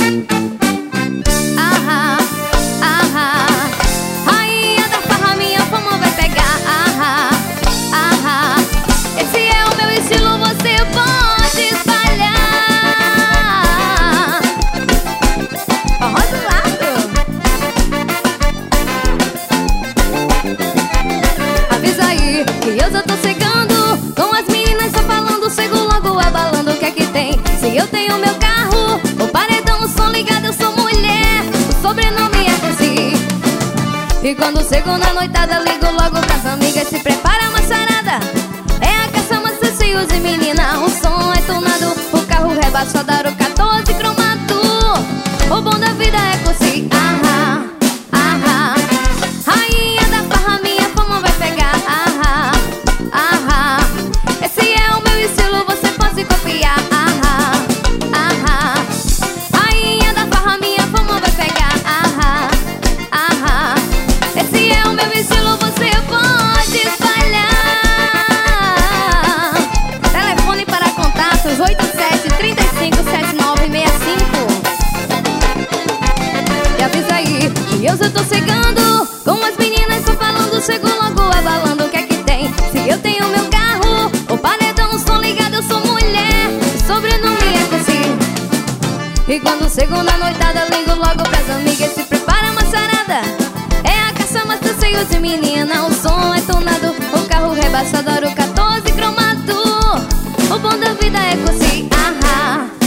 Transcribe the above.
Ahá, ahá. Rainha da farra, minha fama vai pegar. Ahá, ahá. Esse é o meu estilo, você pode espalhar. Forró do lado. Avisa aí que eu já tô chegando, com as meninas só falando, chego logo abalando. O que é que tem? Se eu tenho meu carro, o paredão, o som ligado, eu sou mulher, o sobrenome é Ceci. E quando chego na noitada, ligo logo pras amigas, se prepara uma charada. É a caçamba, cheio de menina, o som é tonado, o carro rebaixado, aro 14 cromado. O bom da vida é Ceci. Ahá, ahá. Rainha da farra, minha fama vai pegar. Ahá, ahá. Esse é o meu estilo, você pode copiar. Ahá, ahá. Rainha da farra, minha fama vai pegar. Ahá, ahá. Esse é o meu estilo, você pode espalhar. Telefone para contatos 87357965. E avisa aí que eu já tô chegando, com as meninas só falando, chego logo abalando. O que é que tem? Se eu tenho meu carro, o paredão, o som ligado, eu sou mulher, o sobrenome é Ceci. E quando chego na noitada, ligo logo pras amigas, se prepara uma charada. É a caçamba, tá cheio de menina, o som é tonado, o carro rebaixado, aro 14 cromado. O bom da vida é Ceci. Ahá.